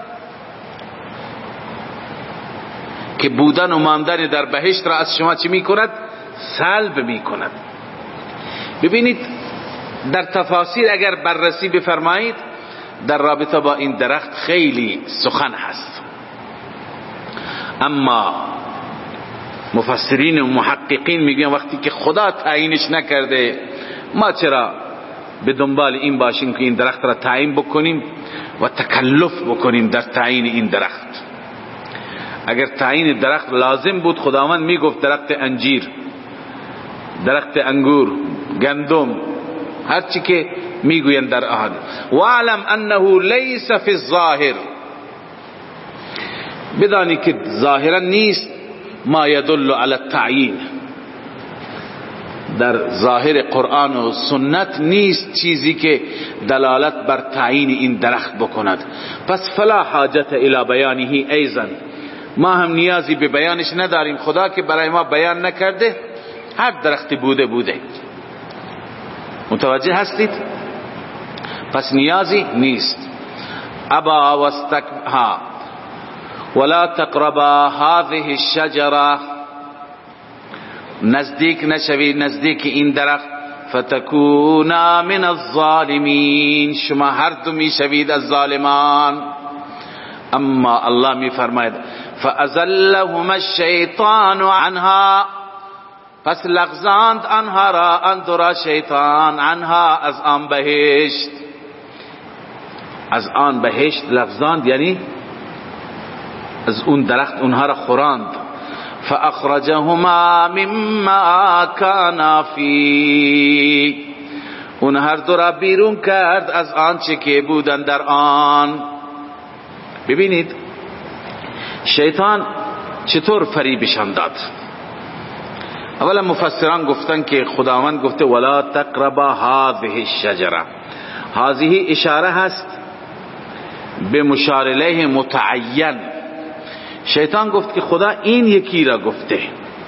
که بودن و ماندن در بهشت را از شما چی می کند؟ سلب می کند. ببینید در تفاسیر اگر بررسی بفرمایید در رابطه با این درخت خیلی سخن هست، اما مفسرین و محققین میگن وقتی که خدا تعیینش نکرده ما چرا به دنبال این باشیم که این درخت را تعیین بکنیم و تکلف بکنیم در تعیین این درخت؟ اگر تعیین درخت لازم بود خداوند میگفت درخت انجیر، درخت انگور، گندم، هرچی که میگوین در احادیث. واعلم انه لیس فی الظاهر، بدانی که ظاهرا نیست ما يدل على التعیین، در ظاهر قرآن و سنت نیست چیزی که دلالت بر تعیین این درخت بکند. پس فلا حاجت الى بیانه ایضا، ما هم نیازی به بیانش نداریم. خدا که برای ما بیان نکرده هر درختی بوده. متوجه هستید؟ پس نیازی نیست. ابا واستکبها ولا تقربا هذه الشجره، نزدیک نشوید نزدیک این درخت، فتکونا من الظالمین، شما هر دو میشوید از ظالمان. اما الله می فرماید فازلهما الشیطان عنها، پس لغزاند آنها را، اندرا شیطان، عنها از آن بهشت، از آن بهشت لغزاند یعنی از اون درخت اونها را خوراند. فاخرجهما مما کانا فی، اون هر دو را بیرون کرد از آنچه که بودن در آن. ببینید شیطان چطور فریبشان داد. اولا مفسران گفتن که خداوند گفته ولا تقربا هذه الشجره، هذه اشاره هست به مشار الیه متعین. شیطان گفت که خدا این یکی را گفته،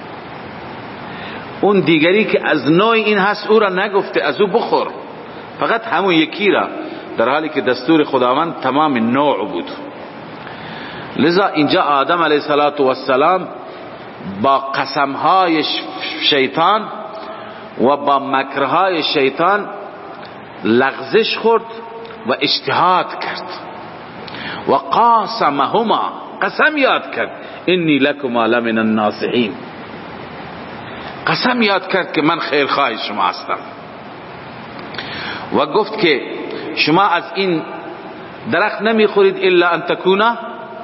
اون دیگری که از نوع این هست او را نگفته، از او بخور، فقط همون یکی را، در حالی که دستور خداوند تمام نوع بود. لذا اینجا آدم علیه السلام با قسمهای شیطان و با مکرهای شیطان لغزش خورد و اجتهاد کرد و قاسمهما، قسم یاد کرد انی لکما لمن الناصحین، قسم یاد کرد که من خیرخواه شما هستم و گفت که شما از این درخت نمیخورید الا ان تکونا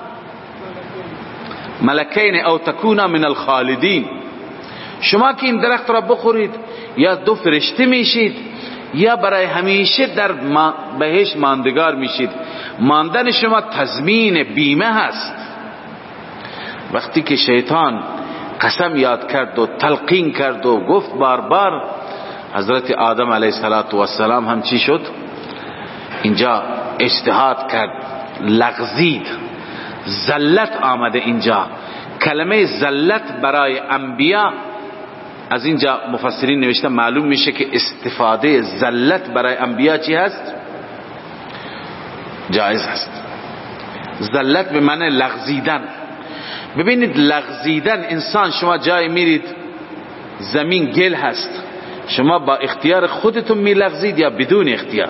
ملکین او تکونا من الخالدین، شما که این درخت را بخورید یا دو فرشته میشید یا برای همیشه در بهشت ماندگار میشید. ماندن شما تضمین بیمه هست. وقتی که شیطان قسم یاد کرد و تلقین کرد و گفت بار بار، حضرت آدم علیه السلام هم چی شد؟ اینجا اجتهاد کرد، لغزید، زلت آمده. اینجا کلمه زلت برای انبیا از اینجا مفسرین نوشته معلوم میشه که استفاده ذلت برای انبیا چی هست؟ جایز هست. ذلت به معنی لغزیدن. ببینید لغزیدن، انسان شما جای میرید زمین گل هست، شما با اختیار خودتون میلغزید یا بدون اختیار؟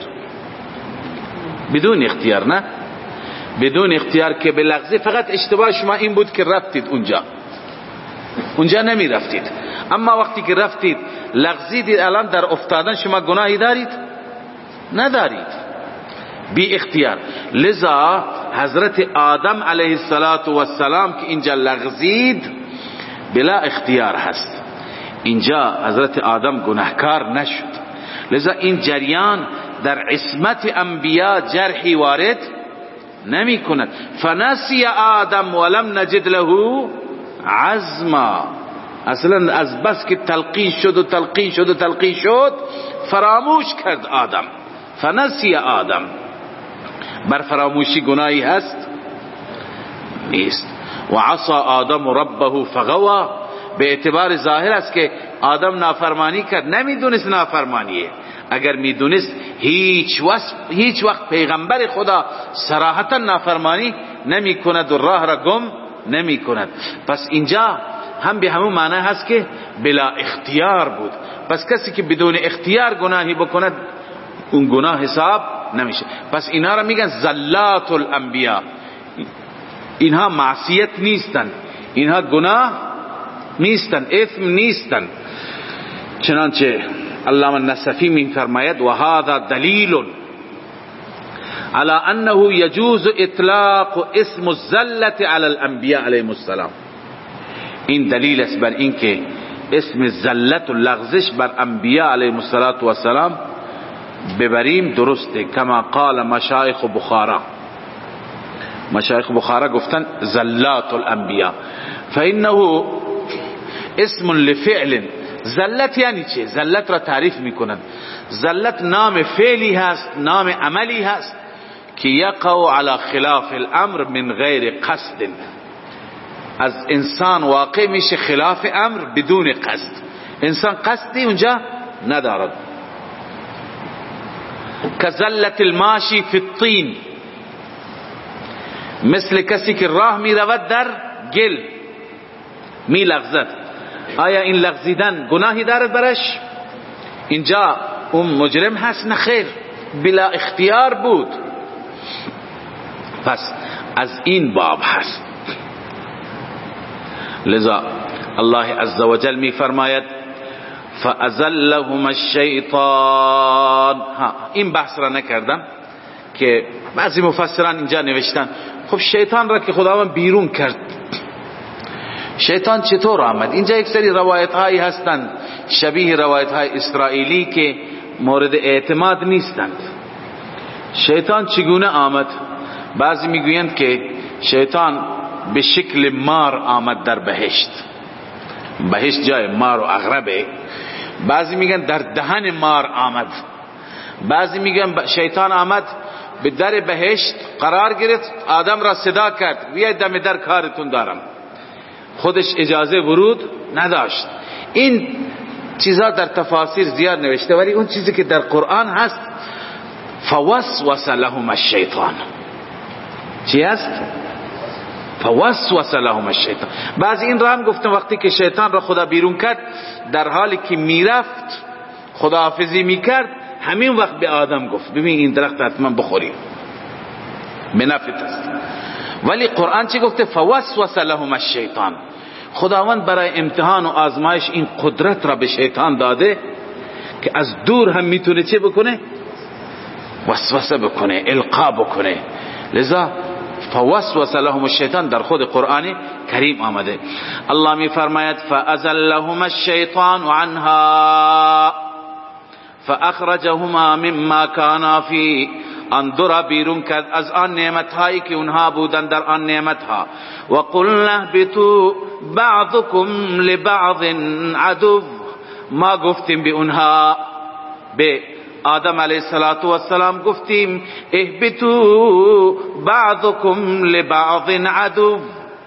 بدون اختیار، نه؟ بدون اختیار که بلغزید. فقط اشتباه شما این بود که رفتید اونجا نمی رفتید. اما وقتی که رفتید لغزیدید، الان در افتادن شما گناهی دارید؟ ندارید، بی اختیار. لذا حضرت آدم علیه السلام که اینجا لغزید بلا اختیار هست، اینجا حضرت آدم گناهکار نشد. لذا این جریان در عصمت انبیا جرحی وارد نمی کند. فنسی آدم ولم نجد له عزما. اصلا از بس که تلقین شد فراموش کرد آدم. فنسی آدم، بر فراموشی گناهی هست؟ نیست. و عصا آدم ربه فغوا، به اعتبار ظاهر است که آدم نافرمانی کرد، نمیدونست نافرمانیه. اگر میدونست هیچ وقت پیغمبر خدا صراحتا نافرمانی نمی کند و راه را گم نمی کند. پس اینجا هم به همون معنی هست که بلا اختیار بود. پس کسی که بدون اختیار گناهی بکند اون گناه حساب نمیشه. پس اینا را میگن زلات الانبیا. اینها معصیت نیستن، اینها گناه نیستن، اثم نیستن. چنانچه علامه النصفی میفرماید و هذا دلیل على انه يجوز اطلاق اسم الزلة على الانبیاء علیهم السلام. این دلیل است بر این که اسم زلت و لغزش بر انبیاء علیهم السلام ببریم درسته. کما قال مشایخ بخارا گفتن زلات الانبیاء فانه اسم لفعل. زلت یعنی چه؟ زلت را تعریف میکنند. زلت نام فعلی هست، نام عملی هست که یقع علی خلاف الامر من غیر قصد. از انسان واقع میشه خلاف امر بدون قصد. انسان قصدی اونجا ندارد. کزلت الماشی فی الطین، مثل کسی که راه می رود در گل می لغزد. آیا این لغزیدن گناهی دارد برش؟ اینجا اون مجرم هست؟ نخیر، بلا اختیار بود. پس از این باب هست. لذا الله عزوجل می فرماید فازلهما الشیطان. این بحث را نکردم که بعضی مفسران اینجا نوشتن خب شیطان را که خداوند بیرون کرد، شیطان چطور آمد؟ اینجا یک سری روایت هایی هستند شبیه روایت های اسرائیلی که مورد اعتماد نیستند. شیطان چگونه آمد؟ بعضی میگویند که شیطان به شکل مار آمد در بهشت. بهشت جای مار و عقربه. بعضی میگن در دهن مار آمد. بعضی میگن شیطان آمد به در بهشت قرار گرفت، آدم را صدا کرد بیاید دم در کارتون دارم. خودش اجازه ورود نداشت. این چیزا در تفاسیر زیاد نوشته، ولی اون چیزی که در قرآن هست فوسوس لهم الشیطان. چی هست؟ فوسوس لهم الشیطان. بعضی این را هم گفتن وقتی که شیطان را خدا بیرون کرد، در حالی که میرفت خداحافظی میکرد، همین وقت به آدم گفت ببین این درخت حتما بخوری، بنفعت است. ولی قرآن چی گفته؟ فوسوس لهم الشیطان. خداوند برای امتحان و آزمایش این قدرت را به شیطان داده که از دور هم میتونه چه بکنه؟ وسوسه بکنه، القا بکنه. لذا فوسوس لهم الشیطان در خود قرآن کریم آمده. الله می فرماید فازلهم الشیطان عنها فاخرجهما مما كانا فيه. اندر بیرون کرد از آن نعمت هایی که اونها بودن در آن نعمت ها. و قلنا اهبطوا بعضكم لبعض عدو. ما گفتیم به اونها، به آدم علیه السلام گفتیم اهبطوا بعضكم لبعض عدو.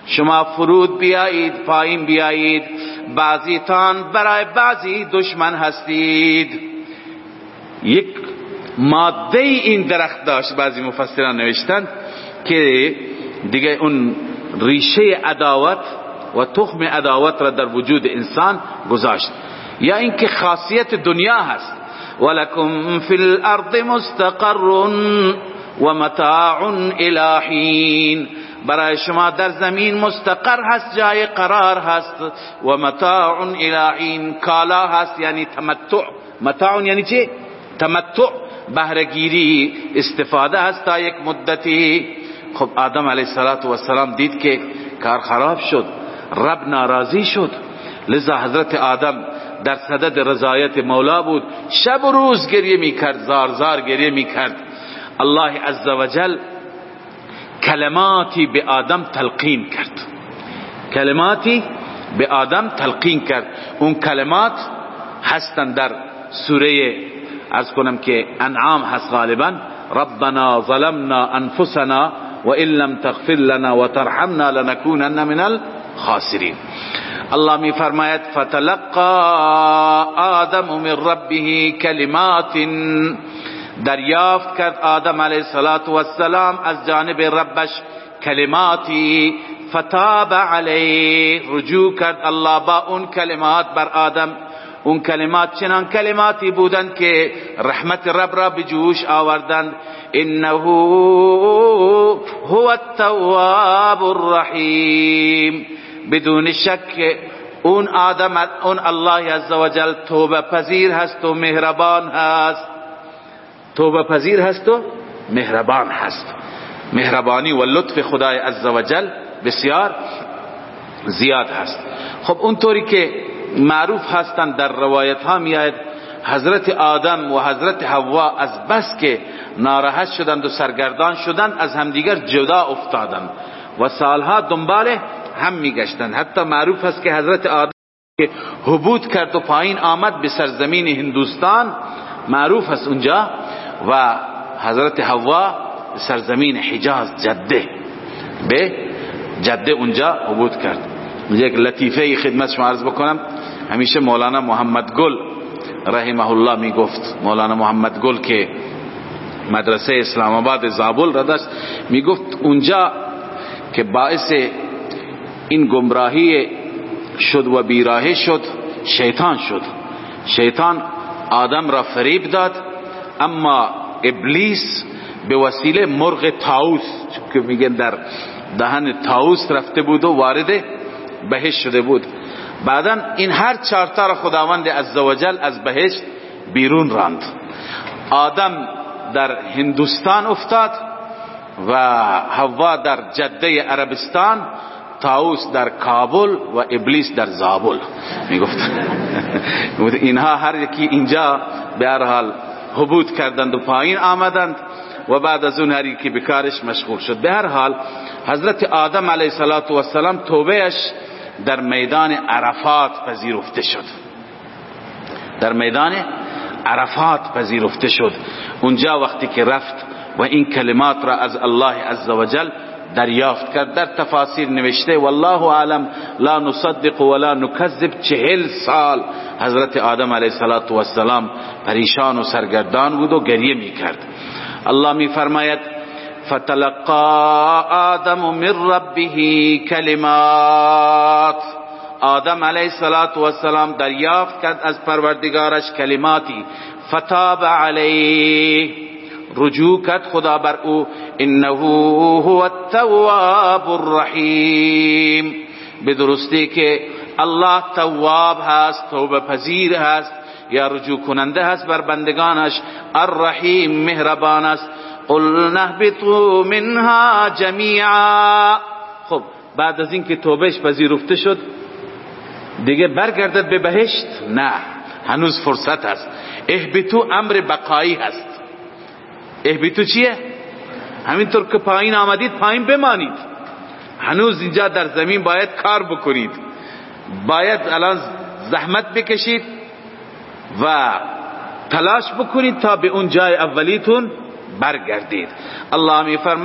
شما فرود بیایید، پایین بیایید، بعضی تان برای بعضی دشمن هستید. یک ماده این درخت داشت، بعضی مفسران نوشتند که دیگه اون ریشه عداوت و تخم عداوت را در وجود انسان گذاشت. یا اینکه خاصیت دنیا هست، ولکم فی الارض مستقر و متاع الی حین، برای شما در زمین مستقر هست، جای قرار هست، و متاع الی حین، کالا هست، یعنی تمتع. متاع یعنی چه؟ تمتع، بهره‌گیری، استفاده هست تا یک مدتی. خب آدم علیه السلام دید که کار خراب شد، رب ناراضی شد، لذا حضرت آدم در صدد رضایت مولا بود، شب و روز گریه میکرد، زار زار گریه میکرد. الله عزوجل کلماتی به آدم تلقین کرد، کلماتی به آدم تلقین کرد. اون کلمات هستن در سوره عرض کنم که انعام هست غالبا، ربنا ظلمنا انفسنا و ان لم تغفر لنا و ترحمنا لنکونن من الخاسرین. الله می فرماید فتلقى آدم من ربه کلمات، دریافت کرد آدم علیه السلام از جانب ربش کلماتی، فتاب علیه، رجوع کرد الله با اون کلمات بر آدم. اون کلمات چنان کلماتی بودند که رحمت رب را به جوش آوردند. انه هو التواب الرحیم، بدون شک اون آدم، اون الله عزوجل توبه پذیر هست و مهربان هست، توبه پذیر هست و مهربان هست. مهربانی و لطف خدای عزوجل بسیار زیاد هست. خب اونطوری که معروف هستند در روایت ها میاد، حضرت آدم و حضرت حوا از بس که ناراحت شدند و سرگردان شدند از همدیگر جدا افتادند و سالها دنبال هم میگشتند. حتی معروف است که حضرت آدم که هبوط کرد و پایین آمد به سرزمین هندوستان، معروف است اونجا، و حضرت حوا سرزمین حجاز، به جده اونجا هبوط کرد. یک لطیفه خدمت شما عرض بکنم، همیشه مولانا محمد گل رحمه الله می گفت، مولانا محمد گل که مدرسه اسلام آباد زابل را داشت، می گفت اونجا که باعث این گمراهی شد و بیراهی شد شیطان شد. شیطان آدم را فریب داد، اما ابلیس به وسیله مرغ طاووس که میگن در دهن طاووس رفته بود و وارد بهشت شده بود. بعدن این هر چهارتا را خداوند عزوجل از بهشت بیرون راند. آدم در هندوستان افتاد و حوا در جده عربستان، طاووس در کابل و ابلیس در زابل. میگفت اینها هر یکی اینجا به هر حال هبوط کردند و پایین آمدند و بعد از اون هر یکی به کارش مشغول شد. به هر حال حضرت آدم علیه السلام توبهش در میدان عرفات پذیرفته شد، در میدان عرفات پذیرفته شد. اونجا وقتی که رفت و این کلمات را از الله عزوجل دریافت کرد، در تفاسیر نوشته والله اعلم لا نصدق ولا نکذب، 40 سال حضرت آدم علیه السلام پریشان و سرگردان بود و گریه می کرد. الله می فرماید فتلقى آدم من ربه کلمات، آدم علیه السلام دریافت کرد از پروردگارش کلماتی، فتاب علیه، رجوع کرد خدا بر او، انه هو التواب الرحیم، به درستی که الله تواب هست، توبه پذیر هست یا رجوع کننده هست بر بندگانش، الرحیم مهربان است. قل نهبطوا منها جمیعا. خب بعد از اینکه توبهش پذیرفته شد دیگه برگردد به بهشت؟ نه، هنوز فرصت هست. اهبطوا امر بقایی هست. اهبطوا چیه؟ همینطور که پایین آمدید پایین بمانید، هنوز اینجا در زمین باید کار بکنید، باید الان زحمت بکشید و تلاش بکنید تا به اون جای اولیتون برگردید. الله می فرماید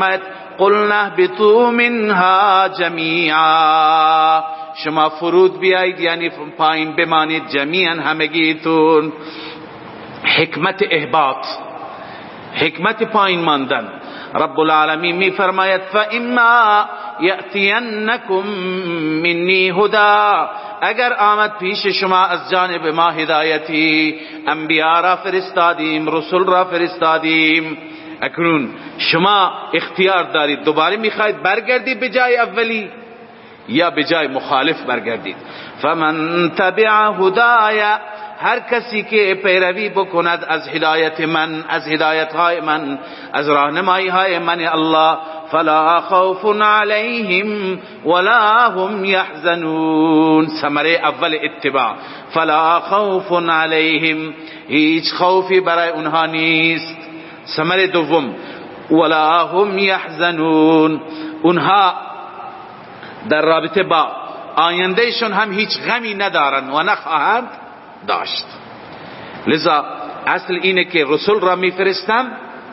قلنا اهبطوا منها جمیعا، شما فرود بیایید یعنی پایین بمانید جمیعا همگیتون. حکمت احباط، حکمت پایین ماندن. رب العالمین می فرماید فاما یأتینکم منی هدا، اگر آمد پیش شما از جانب ما هدایتی، انبیا را فرستادیم، رسول را فرستادیم، اکنون شما اختیار دارید دوباره میخواید برگردید به جای اولی یا به جای مخالف برگردید. فمن تبع هدای، هر کسی که پیروی بکند از هدایت من، از هدایت های من، از راهنمایی های من الله، فلا خوف علیهم ولا هم یحزنون. ثمره اول اتباع، فلا خوف علیهم، هیچ خوفی برای اونها نیست. ثمره دوم، ولا هم یحزنون، اونها در رابطه با آیندهشون هم هیچ غمی ندارن و نخواهند داشت. لذا اصل اینه که رسول را میفرستم،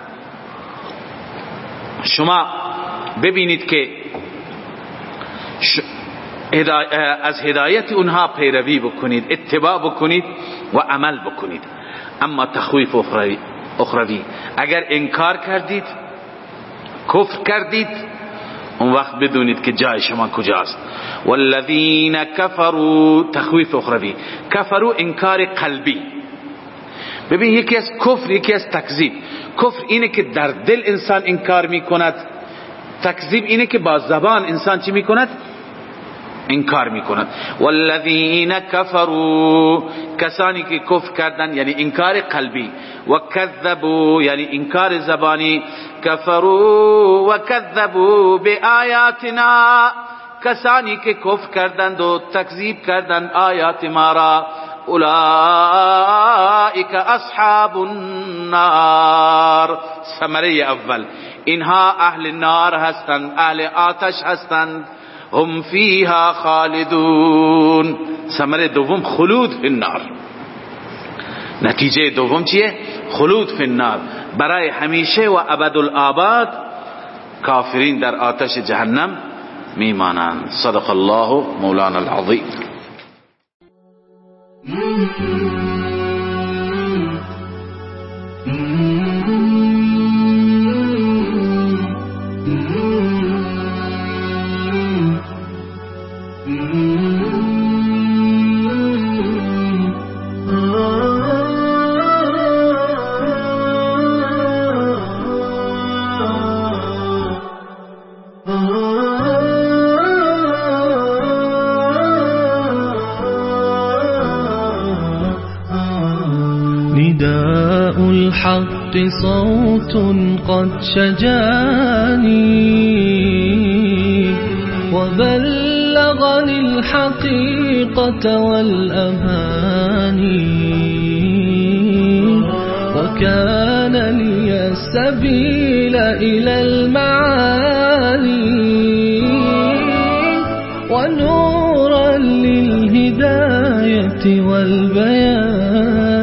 شما ببینید که از هدایت اونها پیروی بکنید، اتباع بکنید و عمل بکنید. اما تخویف اخروی، اگر انکار کردید، کفر کردید، اون وقت بدونید که جای شما کجاست. والذین کفروا، تخویف اخروی، کفروا انکار قلبی. ببین یکی از کفر، یکی از تکذیب. کفر اینه که در دل انسان انکار میکند، تکذیب اینه که با زبان انسان چی میکند؟ انکار میکند. والذین کفروا، کسانی که کفر کردن یعنی انکار قلبی، و کذبوا یعنی انکار زبانی، کفروا و کذبوا بآیاتنا، کسانی که کفر کردند و تکذیب کردند آیات ما را، اولئک اصحاب النار. ثمره اول، اینها اهل نار هستند، اهل آتش هستند، هم فیها خالدون. ثمره دوم خلود فی النار، نتیجه دوم چیه؟ خلود فی النار، برای همیشه و ابدالآباد کافرین در آتش جهنم میمانند. صدق الله مولانا العظیم. نداء الحق صوت قد شجاني وبلغني الحقيقة والأماني، وكان لي السبيل إلى المعالي، ونورا للهداية والبيان.